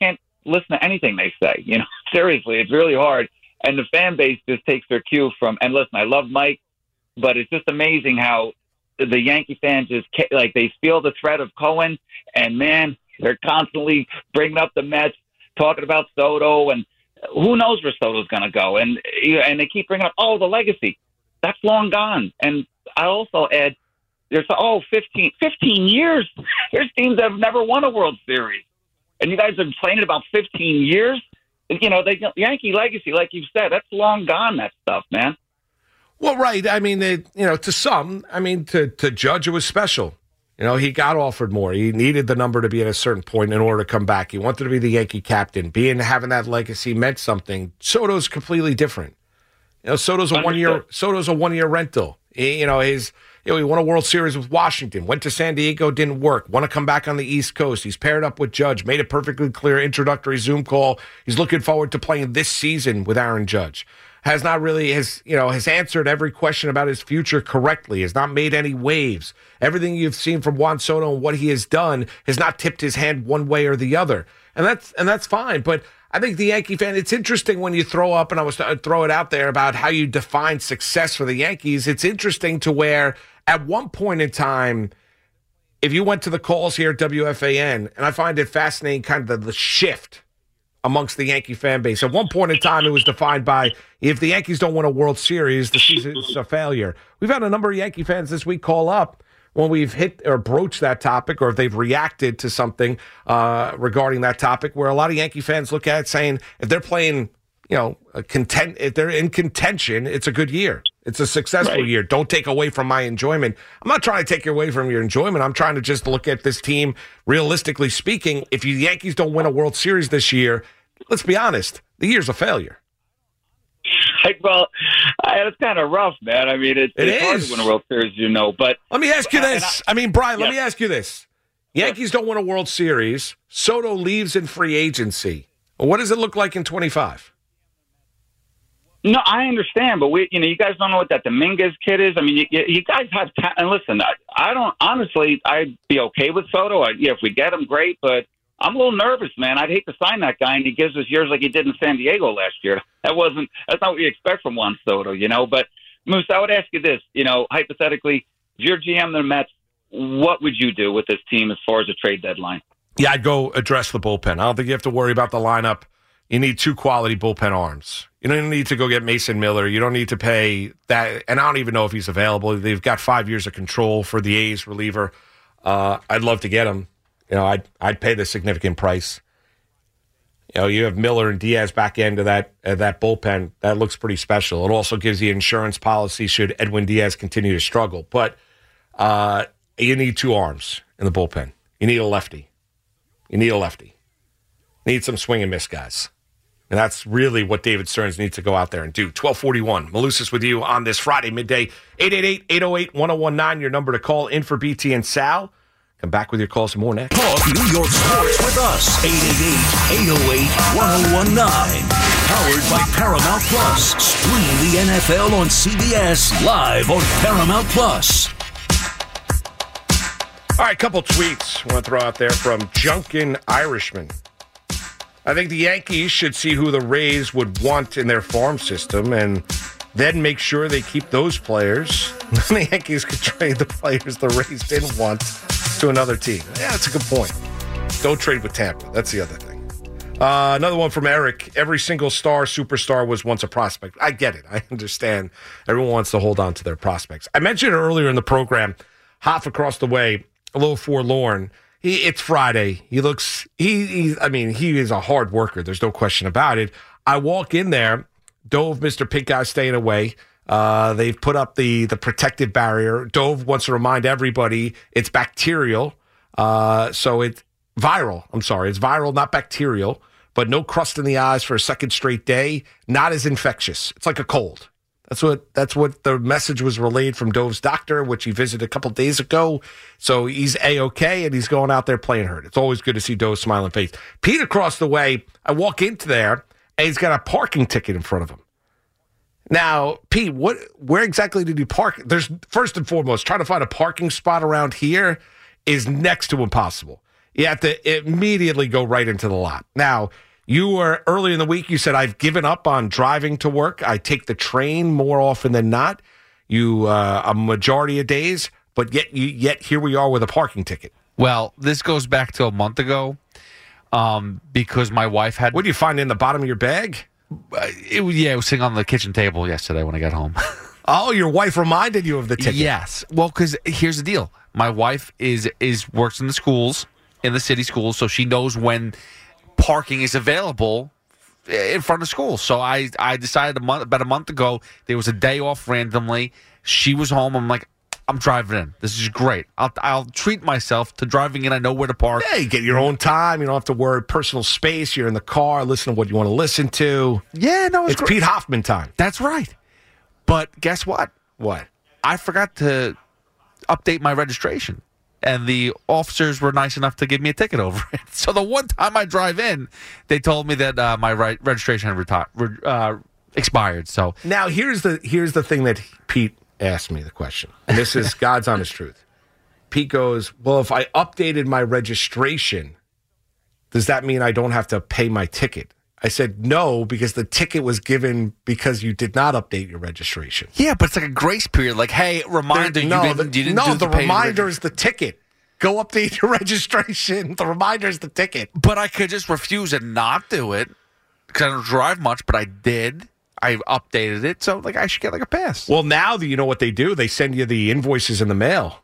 listen to anything they say. You know, seriously, it's really hard. And the fan base just takes their cue from, and listen, I love Mike, but it's just amazing how the Yankee fans just, like, they feel the threat of Cohen, and man, they're constantly bringing up the Mets, talking about Soto, and who knows where Soto's going to go. And they keep bringing up, the legacy. That's long gone. And I also add, there's 15 years. There's teams that have never won a World Series. And you guys are complaining about 15 years? You know, the Yankee legacy, like you said, that's long gone, that stuff, man. Well, right. I mean, to some, to Judge, it was special. You know, he got offered more. He needed the number to be at a certain point in order to come back. He wanted to be the Yankee captain. Having that legacy meant something. Soto's completely different. You know, Soto's a 1 year rental. He won a World Series with Washington, went to San Diego, didn't work, want to come back on the East Coast. He's paired up with Judge, made a perfectly clear introductory Zoom call. He's looking forward to playing this season with Aaron Judge. Has answered every question about his future correctly, has not made any waves. Everything you've seen from Juan Soto and what he has done has not tipped his hand one way or the other. And that's fine. But I think the Yankee fan, it's interesting when you throw up, and I was throw it out there about how you define success for the Yankees. It's interesting to where at one point in time, if you went to the calls here at WFAN, and I find it fascinating kind of the shift amongst the Yankee fan base. At one point in time, it was defined by, if the Yankees don't win a World Series, the season is a failure. We've had a number of Yankee fans this week call up when we've hit or broached that topic, or if they've reacted to something regarding that topic, where a lot of Yankee fans look at it saying, if they're playing, if they're in contention, it's a good year. It's a successful year. Don't take away from my enjoyment. I'm not trying to take away from your enjoyment. I'm trying to just look at this team, realistically speaking. If the Yankees don't win a World Series this year, let's be honest, the year's a failure. Well, it's kind of rough, man. I mean, it's hard to win a World Series, but... Let me ask you this. Brian, let me ask you this. Yankees don't win a World Series. Soto leaves in free agency. What does it look like in 25? No, I understand, but you guys don't know what that Dominguez kid is. I mean, you guys have and listen, I don't honestly. I'd be okay with Soto. If we get him, great. But I'm a little nervous, man. I'd hate to sign that guy, and he gives us years like he did in San Diego last year. That's not what you expect from Juan Soto, But Moose, I would ask you this, hypothetically, if you're GM of the Mets, what would you do with this team as far as a trade deadline? Yeah, I'd go address the bullpen. I don't think you have to worry about the lineup. You need two quality bullpen arms. You don't need to go get Mason Miller. You don't need to pay that. And I don't even know if he's available. They've got 5 years of control for the A's reliever. I'd love to get him. I'd pay the significant price. You have Miller and Diaz back end of that bullpen. That looks pretty special. It also gives you insurance policy should Edwin Diaz continue to struggle. But you need two arms in the bullpen. You need a lefty. Need some swing and miss guys. And that's really what David Stearns needs to go out there and do. 1241. Malusis with you on this Friday, midday. 888-808-1019, your number to call in for BT and Sal. Come back with your calls and more next. Talk New York sports with us. 888-808-1019. Powered by Paramount Plus. Stream the NFL on CBS live on Paramount Plus. All right, couple tweets I want to throw out there from Junkin Irishman. I think the Yankees should see who the Rays would want in their farm system and then make sure they keep those players. The Yankees could trade the players the Rays didn't want to another team. Yeah, that's a good point. Don't trade with Tampa. That's the other thing. Another one from Eric. Every single superstar was once a prospect. I get it. I understand. Everyone wants to hold on to their prospects. I mentioned earlier in the program, Hoff across the way, a little forlorn. It's Friday. He looks, he is a hard worker. There's no question about it. I walk in there, Dove, Mr. Pink Guy staying away. They've put up the protective barrier. Dove wants to remind everybody it's bacterial. So it's viral. I'm sorry. It's viral, not bacterial, but no crust in the eyes for a second straight day. Not as infectious. It's like a cold. That's what the message was relayed from Dove's doctor, which he visited a couple days ago. So he's A-OK, and he's going out there playing hurt. It's always good to see Dove's smiling face. Pete across the way, I walk into there, and he's got a parking ticket in front of him. Now, Pete, where exactly did you park? There's, first and foremost, trying to find a parking spot around here is next to impossible. You have to immediately go right into the lot. Now, You were early in the week. You said, I've given up on driving to work. I take the train more often than not. A majority of days, but yet here we are with a parking ticket. Well, this goes back to a month ago because my wife had... What do you find in the bottom of your bag? It was sitting on the kitchen table yesterday when I got home. Oh, your wife reminded you of the ticket. Yes. Well, because here's the deal. My wife works in the schools, in the city schools, so she knows when parking is available in front of school. So I decided about a month ago, there was a day off randomly. She was home. I'm like, I'm driving in. This is great. I'll treat myself to driving in. I know where to park. Yeah, you get your own time. You don't have to worry personal space. You're in the car. Listen to what you want to listen to. Yeah, no, it's Pete Hoffman time. That's right. But guess what? What? I forgot to update my registration. And the officers were nice enough to give me a ticket over it. So the one time I drive in, they told me that my registration had expired. So now here's the thing that Pete asked me the question. And this is God's honest truth. Pete goes, well, if I updated my registration, does that mean I don't have to pay my ticket? I said, no, because the ticket was given because you did not update your registration. Yeah, but it's like a grace period. Like, hey, reminder, you didn't do the reminder is the ticket. Go update your registration. The reminder is the ticket. But I could just refuse and not do it because I don't drive much, but I did. I updated it, so I should get a pass. Well, now you know what they do. They send you the invoices in the mail.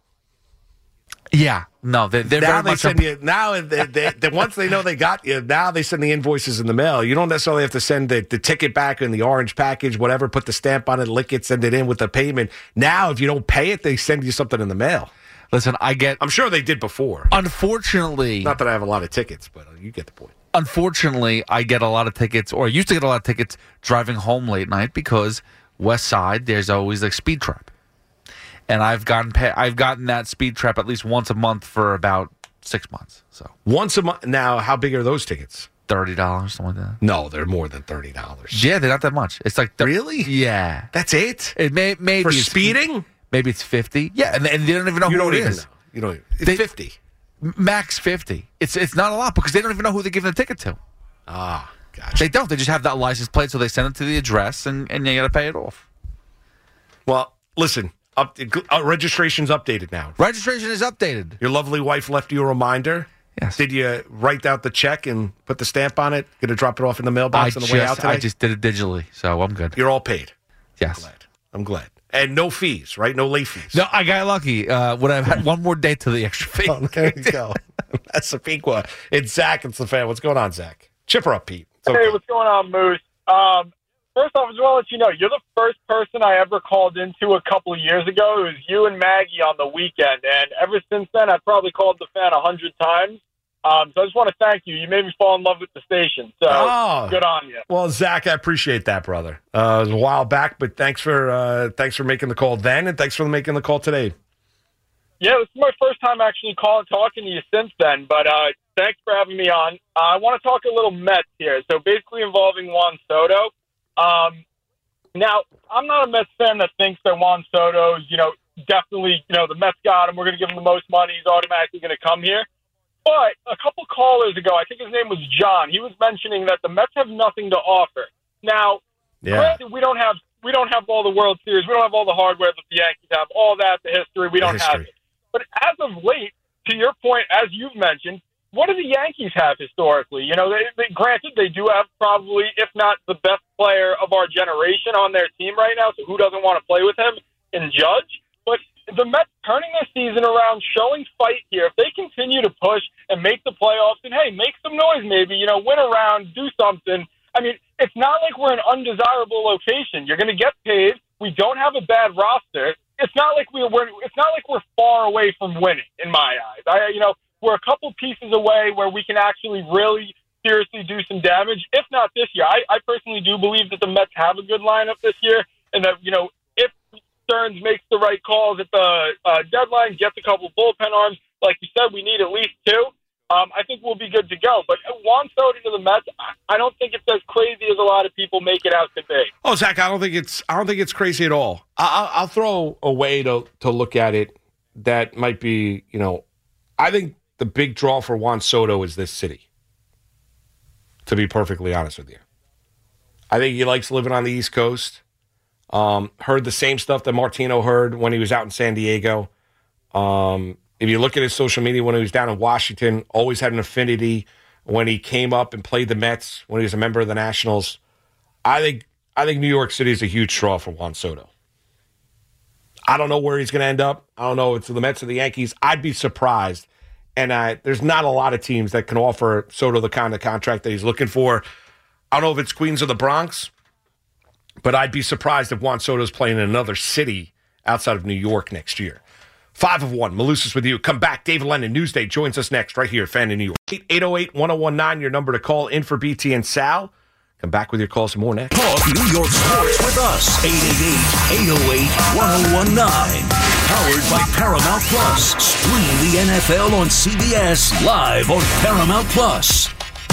Yeah, no, they're now very they much send you. Now, once they know they got you, now they send the invoices in the mail. You don't necessarily have to send the ticket back in the orange package, whatever. Put the stamp on it, lick it, send it in with the payment. Now, if you don't pay it, they send you something in the mail. Listen, I'm sure they did before. Unfortunately, not that I have a lot of tickets, but you get the point. Unfortunately, I get a lot of tickets, or I used to get a lot of tickets driving home late night because West Side, there's always speed trap. And I've gotten that speed trap at least once a month for about 6 months. So once a month. Now, how big are those tickets? $30, something like that. No, they're more than $30. Yeah, they're not that much. It's like really? Yeah, that's it. It maybe for speeding. Maybe it's 50. Yeah, and they don't even know who it is. You don't. It's 50. Max 50. It's not a lot because they don't even know who they're giving the ticket to. Ah, gotcha. They don't. They just have that license plate, so they send it to the address, and you got to pay it off. Well, listen. Registration's updated now. Registration is updated. Your lovely wife left you a reminder. Yes. Did you write out the check and put the stamp on it? Going to drop it off in the mailbox on the way out today? I just did it digitally, so I'm good. You're all paid. Yes. I'm glad. And no fees, right? No late fees. No, I got lucky. Would have had one more day to the extra fee. Oh, there you go. That's the Pequa. It's Zach. It's the fan. What's going on, Zach? Chipper up, Pete. Hey, what's going on, Moose? First off, I just want to let you know, you're the first person I ever called into a couple of years ago. It was you and Maggie on the weekend. And ever since then, I've probably called the fan 100 times. So I just want to thank you. You made me fall in love with the station. So good on you. Well, Zach, I appreciate that, brother. It was a while back, but thanks for making the call then, and thanks for making the call today. Yeah, this is my first time actually talking to you since then, but thanks for having me on. I want to talk a little Mets here. So basically involving Juan Soto. Now, I'm not a Mets fan that thinks that Juan Soto's, definitely, the Mets got him. We're going to give him the most money. He's automatically going to come here. But a couple callers ago, I think his name was John, he was mentioning that the Mets have nothing to offer. Now, granted, we don't have all the World Series. We don't have all the hardware that the Yankees have. All that, the history, we don't have it. But as of late, to your point, as you've mentioned, what do the Yankees have historically? Granted, they do have probably, if not the best player of our generation on their team right now, so who doesn't want to play with him in Judge? But the Mets turning their season around, showing fight here, if they continue to push and make the playoffs and, hey, make some noise maybe, win around, do something. I mean, it's not like we're an undesirable location. You're going to get paid. We don't have a bad roster. It's not like we're far away from winning, in my eyes. We're a couple pieces away where we can actually really seriously do some damage, if not this year. I personally do believe that the Mets have a good lineup this year, and that, if Stearns makes the right calls at the deadline, gets a couple bullpen arms, like you said, we need at least two. I think we'll be good to go. But Juan Soto to the Mets, I don't think it's as crazy as a lot of people make it out to be. Oh, Zach, I don't think it's crazy at all. I'll throw a way to look at it that might be, I think the big draw for Juan Soto is this city. to be perfectly honest with you. I think he likes living on the East Coast. Heard the same stuff that Martino heard when he was out in San Diego. If you look at his social media when he was down in Washington, always had an affinity when he came up and played the Mets, when he was a member of the Nationals. I think New York City is a huge draw for Juan Soto. I don't know where he's going to end up. I don't know if it's the Mets or the Yankees. I'd be surprised. And there's not a lot of teams that can offer Soto the kind of contract that he's looking for. I don't know if it's Queens or the Bronx, but I'd be surprised if Juan Soto's playing in another city outside of New York next year. 5 of 1. Malusis with you. Come back. David Lennon, Newsday, joins us next right here, Fan in New York. 808-1019, your number to call in for BT and Sal. Come back with your calls and more next. Talk New York sports with us. 888-808-1019. Powered by Paramount Plus. Stream the NFL on CBS live on Paramount Plus.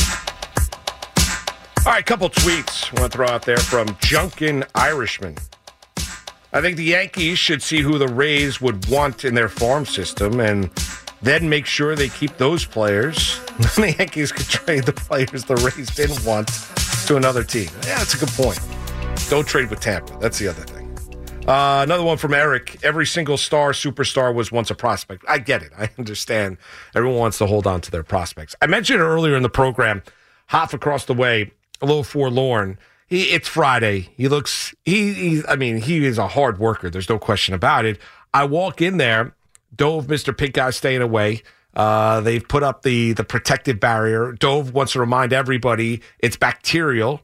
All right, couple tweets I want to throw out there from Junkin Irishman. I think the Yankees should see who the Rays would want in their farm system and then make sure they keep those players. The Yankees could trade the players the Rays didn't want to another team. Yeah, that's a good point. Don't trade with Tampa. That's the other thing. Another one from Eric. Every single superstar was once a prospect. I get it. I understand. Everyone wants to hold on to their prospects. I mentioned earlier in the program, Hoff across the way, a little forlorn. It's Friday. He looks, he is a hard worker. There's no question about it. I walk in there, Dove, Mr. Pink Guy staying away. They've put up the protective barrier. Dove wants to remind everybody it's bacterial.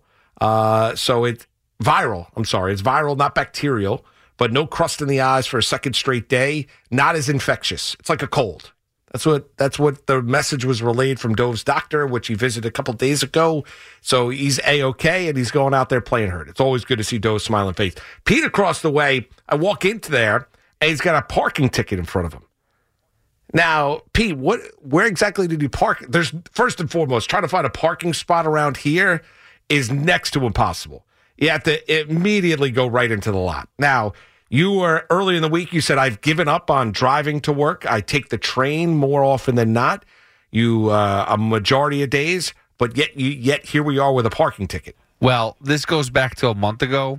So it's viral. I'm sorry. It's viral, not bacterial, but no crust in the eyes for a second straight day. Not as infectious. It's like a cold. That's what the message was relayed from Dove's doctor, which he visited a couple days ago. So he's A-okay, and he's going out there playing hurt. It's always good to see Dove's smiling face. Pete across the way, I walk into there, and he's got a parking ticket in front of him. Now, Pete, where exactly did you park? There's, first and foremost, trying to find a parking spot around here is next to impossible. You have to immediately go right into the lot. Now, you were early in the week, you said, I've given up on driving to work. I take the train more often than not. A majority of days, but yet here we are with a parking ticket. Well, this goes back to a month ago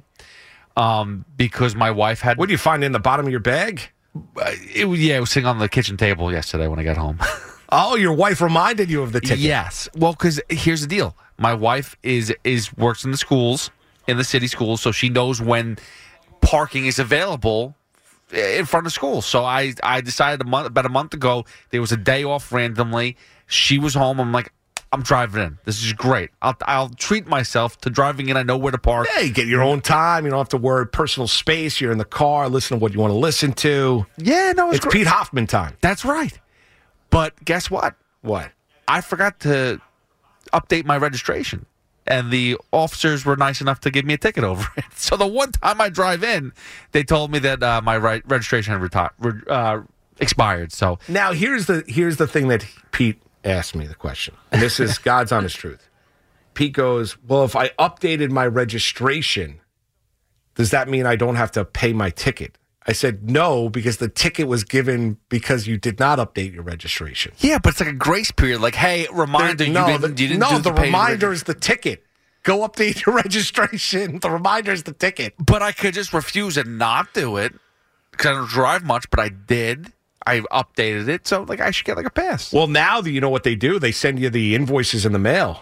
because my wife had... What did you find in the bottom of your bag? It was sitting on the kitchen table yesterday when I got home. Oh, your wife reminded you of the ticket. Yes. Well, because here's the deal. My wife works in the schools, in the city schools, so she knows when parking is available in front of school. So I decided about a month ago, there was a day off randomly. She was home. I'm like, I'm driving in. This is great. I'll treat myself to driving in. I know where to park. Yeah, you get your own time. You don't have to worry personal space. You're in the car. Listen to what you want to listen to. Yeah, no, it's Pete Hoffman time. That's right. But guess what? What? I forgot to update my registration. And the officers were nice enough to give me a ticket over it. So the one time I drive in, they told me that my registration had expired. So now here's the thing that Pete asked me the question, and this is God's honest truth. Pete goes, "Well, if I updated my registration, does that mean I don't have to pay my ticket?" I said, "No, because the ticket was given because you did not update your registration." Yeah, but it's like a grace period. Like, hey, reminder, you didn't do the reminder is the ticket. Go update your registration. The reminder is the ticket. But I could just refuse and not do it because I don't drive much, but I did. I updated it, so I should get a pass. Well, now that you know what they do, they send you the invoices in the mail.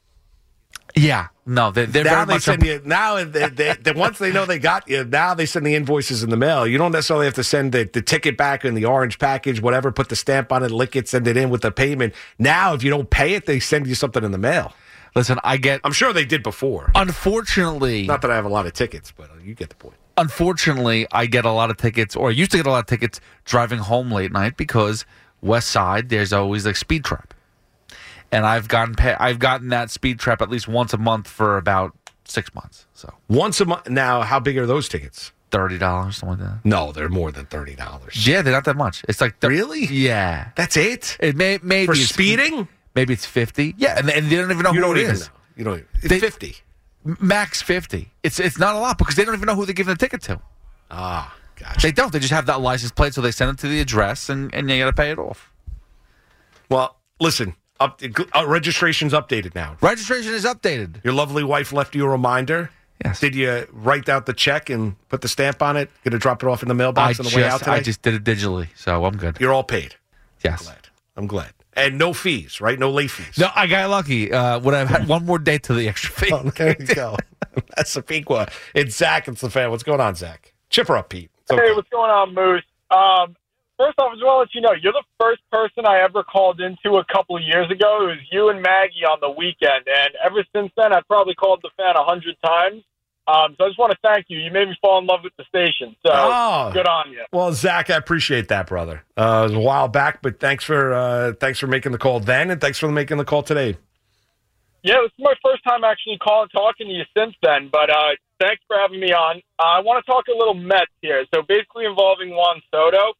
Yeah, no, they're now very they much send you. Now, once they know they got you, now they send the invoices in the mail. You don't necessarily have to send the ticket back in the orange package, whatever. Put the stamp on it, lick it, send it in with the payment. Now, if you don't pay it, they send you something in the mail. Listen, I'm sure they did before. Unfortunately, not that I have a lot of tickets, but you get the point. Unfortunately, I get a lot of tickets, or I used to get a lot of tickets driving home late night because West Side, there's always speed trap. And I've gotten that speed trap at least once a month for about 6 months. So once a month. Now, how big are those tickets? $30, something like that. No, they're more than $30. Yeah, they're not that much. It's like really? Yeah, that's it. It maybe for speeding. Maybe it's 50. Yeah, and they don't even know who it is. You don't. It's 50. Max 50. It's not a lot because they don't even know who they're giving the ticket to. Ah, gotcha. They don't. They just have that license plate, so they send it to the address, and you got to pay it off. Well, listen. Registration's updated now. Registration is updated. Your lovely wife left you a reminder. Yes. Did you write out the check and put the stamp on it? Going to drop it off in the mailbox on the way out today? I just did it digitally, so I'm good. You're all paid. Yes. I'm glad. And no fees, right? No late fees. No, I got lucky. Would have had one more day to the extra fee. Oh, there you go. That's the peak one. It's Zach. It's the fan. What's going on, Zach? Chipper up, Pete. Hey, what's going on, Moose? First off, I just want to let you know, you're the first person I ever called into a couple of years ago. It was you and Maggie on the weekend. And ever since then, I've probably called the fan 100 times. So I just want to thank you. You made me fall in love with the station. So good on you. Well, Zach, I appreciate that, brother. It was a while back, but thanks for making the call then, and thanks for making the call today. Yeah, this is my first time actually talking to you since then, but thanks for having me on. I want to talk a little Mets here, so basically involving Juan Soto.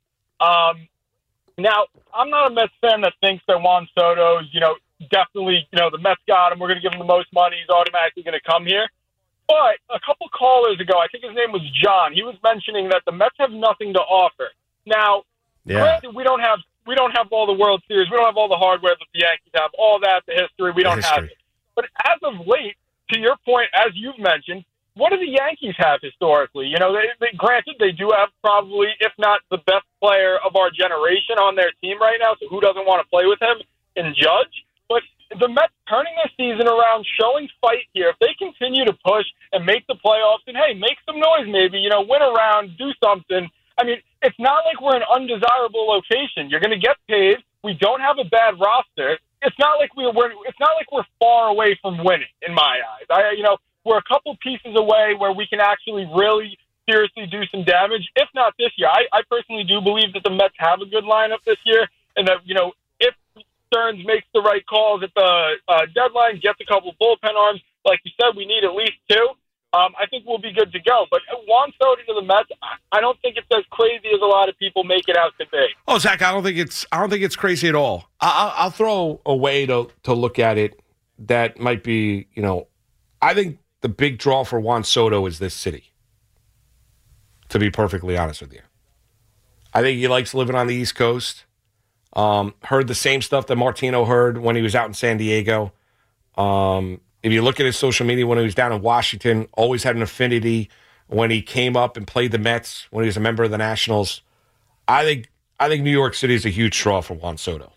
Now, I'm not a Mets fan that thinks that Juan Soto is, definitely, the Mets got him, we're going to give him the most money, he's automatically going to come here. But a couple callers ago, I think his name was John, he was mentioning that the Mets have nothing to offer. Now, granted, we don't have all the World Series, we don't have all the hardware that the Yankees have, all that, the history, we don't have it. But as of late, to your point, as you've mentioned, what do the Yankees have historically? Granted, they do have probably, if not the best player of our generation on their team right now, so who doesn't want to play with him in Judge? But the Mets turning their season around, showing fight here, if they continue to push and make the playoffs, and hey, make some noise maybe, win a round, do something. I mean, it's not like we're an undesirable location. You're going to get paid. We don't have a bad roster. It's not like we're far away from winning, in my eyes. We're a couple pieces away where we can actually really seriously do some damage, if not this year. I personally do believe that the Mets have a good lineup this year, and that, if Stearns makes the right calls at the deadline, gets a couple bullpen arms, like you said, we need at least two. I think we'll be good to go. But Juan Soto to the Mets, I don't think it's as crazy as a lot of people make it out to be. Oh, Zach, I don't think it's crazy at all. I'll throw a way to look at it that might be, I think the big draw for Juan Soto is this city, to be perfectly honest with you. I think he likes living on the East Coast. Heard the same stuff that Martino heard when he was out in San Diego. If you look at his social media when he was down in Washington, always had an affinity when he came up and played the Mets, when he was a member of the Nationals. I think New York City is a huge draw for Juan Soto.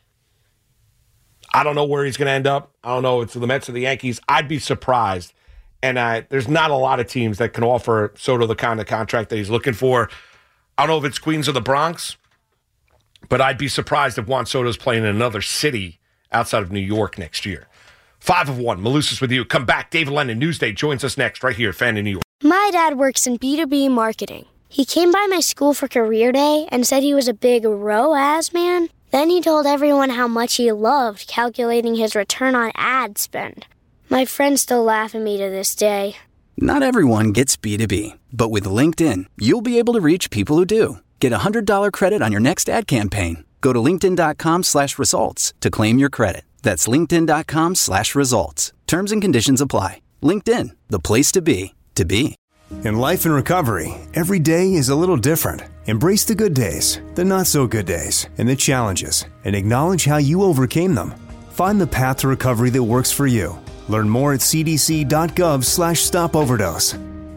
I don't know where he's going to end up. I don't know if it's the Mets or the Yankees. I'd be surprised. And there's not a lot of teams that can offer Soto the kind of contract that he's looking for. I don't know if it's Queens or the Bronx, but I'd be surprised if Juan Soto's playing in another city outside of New York next year. 5 of 1. Malusis with you. Come back. David Lennon, Newsday, joins us next right here, Fan in New York. My dad works in B2B marketing. He came by my school for career day and said he was a big ROAS man. Then he told everyone how much he loved calculating his return on ad spend. My friends still laugh at me to this day. Not everyone gets B2B, but with LinkedIn, you'll be able to reach people who do. Get a $100 credit on your next ad campaign. Go to linkedin.com/results to claim your credit. That's linkedin.com/results. Terms and conditions apply. LinkedIn, the place to be, to be. In life and recovery, every day is a little different. Embrace the good days, the not so good days, and the challenges, and acknowledge how you overcame them. Find the path to recovery that works for you. Learn more at cdc.gov/stopoverdose.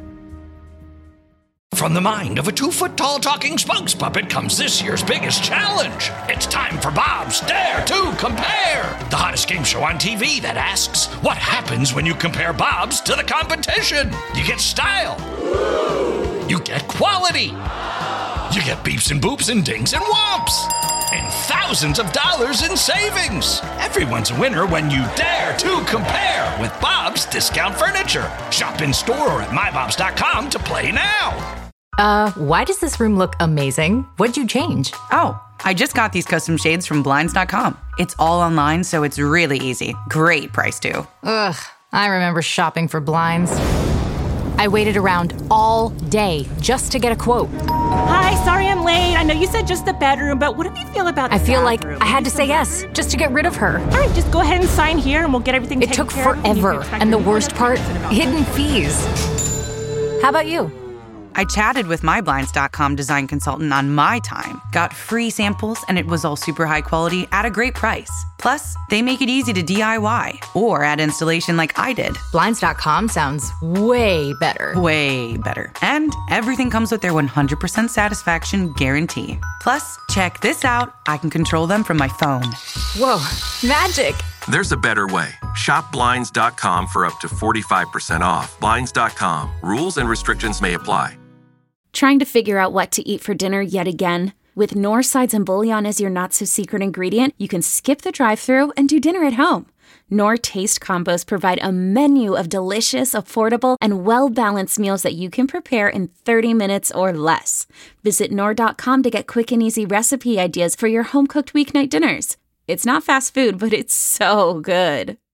From the mind of a 2-foot-tall talking spokes puppet comes this year's biggest challenge. It's time for Bob's Dare to Compare, the hottest game show on TV that asks, what happens when you compare Bob's to the competition? You get style. You get quality. You get beeps and boops and dings and whomps. And thousands of dollars in savings. Everyone's a winner when you dare to compare with Bob's Discount Furniture. Shop in store or at mybobs.com to play now. Why does this room look amazing? What'd you change? Oh, I just got these custom shades from Blinds.com. It's all online, so it's really easy. Great price, too. Ugh, I remember shopping for blinds. I waited around all day just to get a quote. Hi, sorry I'm late. I know you said just the bedroom, but what do you feel about the I feel bathroom? like I had to say yes just to get rid of her. All right, just go ahead and sign here and we'll get everything taken care of. It took forever, and the worst part, hidden fees. How about you? I chatted with my Blinds.com design consultant on my time, got free samples, and it was all super high quality at a great price. Plus, they make it easy to DIY or add installation like I did. Blinds.com sounds way better. Way better. And everything comes with their 100% satisfaction guarantee. Plus, check this out. I can control them from my phone. Whoa, magic. There's a better way. Shop Blinds.com for up to 45% off. Blinds.com. Rules and restrictions may apply. Trying to figure out what to eat for dinner yet again? With Knorr sides and bouillon as your not-so-secret ingredient, you can skip the drive-thru and do dinner at home. Knorr Taste Combos provide a menu of delicious, affordable, and well-balanced meals that you can prepare in 30 minutes or less. Visit Knorr.com to get quick and easy recipe ideas for your home-cooked weeknight dinners. It's not fast food, but it's so good.